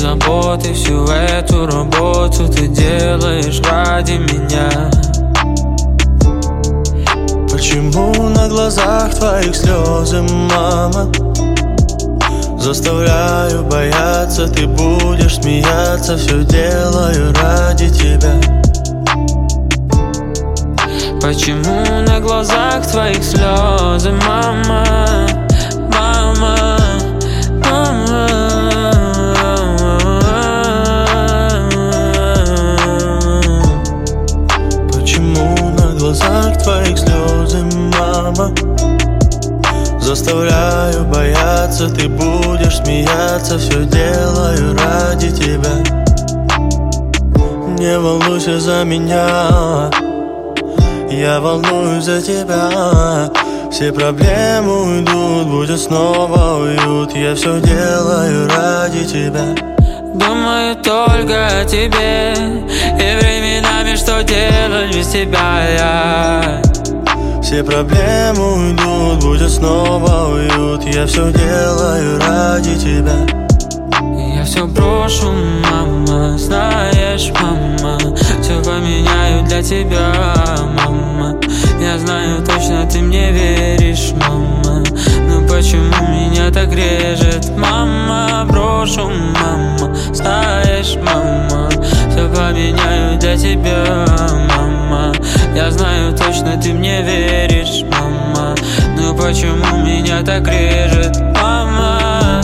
заботы, всю эту работу ты делаешь ради меня. Почему на глазах твоих слезы, мама? Заставляю бояться, ты будешь смеяться. Все делаю ради тебя. Почему на глазах твоих слезы, мама? Мама, мама. Почему на глазах твоих слезы, мама? Заставляю бояться, ты будешь смеяться. Все делаю ради тебя. Не волнуйся за меня, я волнуюсь за тебя. Все проблемы уйдут, будет снова уют. Я все делаю ради тебя. Думаю только о тебе, и временами что делать без тебя я. Все проблемы уйдут, будет снова уют. Я все делаю ради тебя. Я все брошу, мама, знаешь, мама. Все поменяю для тебя, мама. Я знаю точно, ты мне веришь, мама. Но почему меня так режет, мама? Брошу, мама, знаешь, мама. Все поменяю для тебя, мама. Я знаю точно, ты мне веришь, мама. Но почему меня так режет, мама?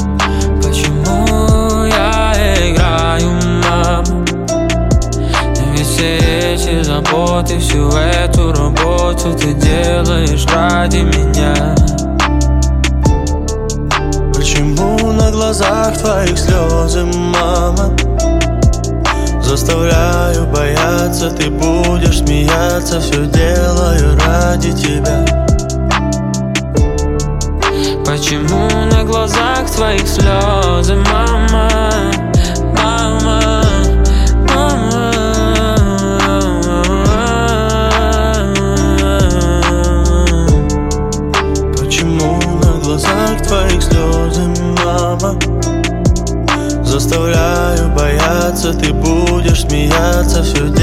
Почему я играю, мама? Ведь все эти заботы, всю эту работу ты делаешь ради меня. Почему на глазах твоих слезы, мама? Заставляю бояться, ты будешь смеяться. Все делаю ради тебя. Почему на глазах твоих слезы, мама? Мама, мама. Почему на глазах твоих слезы, мама? Заставляю бояться, ты будешь смеяться. Все